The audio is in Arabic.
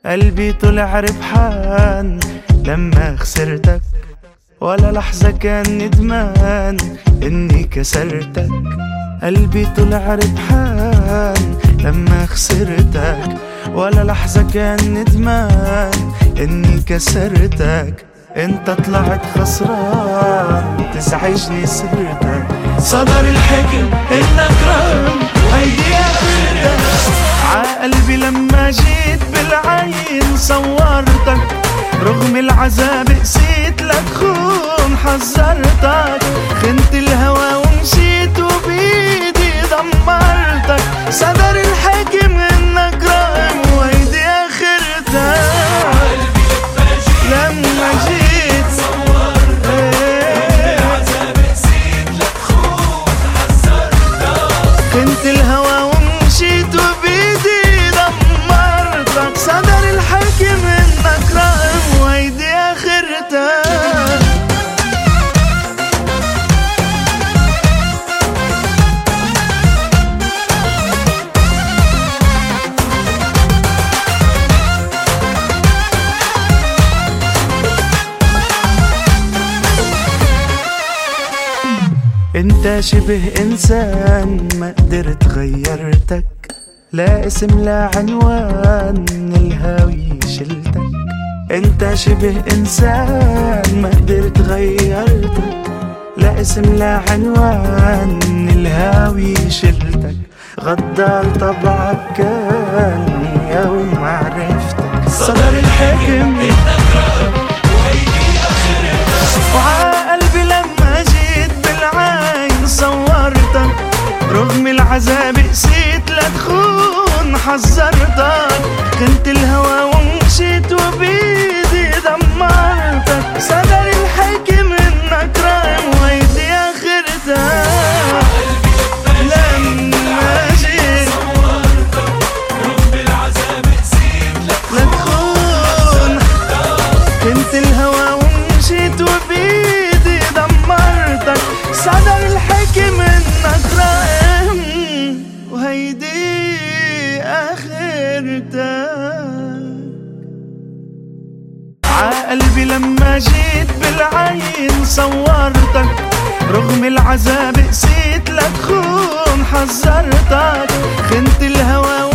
قلبي طلع ربحان لما خسرتك، ولا لحظة كان ندمان إني كسرتك. قلبي طلع ربحان لما خسرتك، ولا لحظة كان ندمان إني كسرتك. انت طلعت خسران تزعجني سرتك، صدر الحكم انك رغم هيدي اخرتك. عقلبي لما جيت بالعين صورتك، رغم العذاب قسيت لتخون حذرتك. خنت الهوى ومشيت وبيدي دمرتك، صدر الحكم انك رغم وهيدي اخرتك. لما جيت صورتك، العذاب قسيت لتخون حذرتك. خنت الهوى ومشيت وبيدي دمرتك، صدر الحكم انك رغم وهيدي اخرتك. انت شبه انسان ما قدرت غيرتك، لا اسم لا عنوان الهاوي شلتك. انت شبه انسان ما قدرت غيرتك، لا اسم لا عنوان الهاوي شلتك. غدار طبعك كان يوم عرفتك، صدر الحكم انك رغم وهيدي اخرتك. وعقلبي لما جيت بالعين صورتك، رغم العذاب قسيت لتخون حذرتك. خنت الهوى ومشيت وبيدي دمرتك، صدر الحكم انك رغم وهيدي اخرتك. لما جيت صورتك، رغم العذاب قسيت لتخون. خنت الهوى ومشيت وبيدي دمرتك، صدر الحكم انك رغم وهيدي اخرتك. عقلبي لما جيت بالعين صورتك، رغم العذاب قسيت لتخون حذرتك. خنت الهوى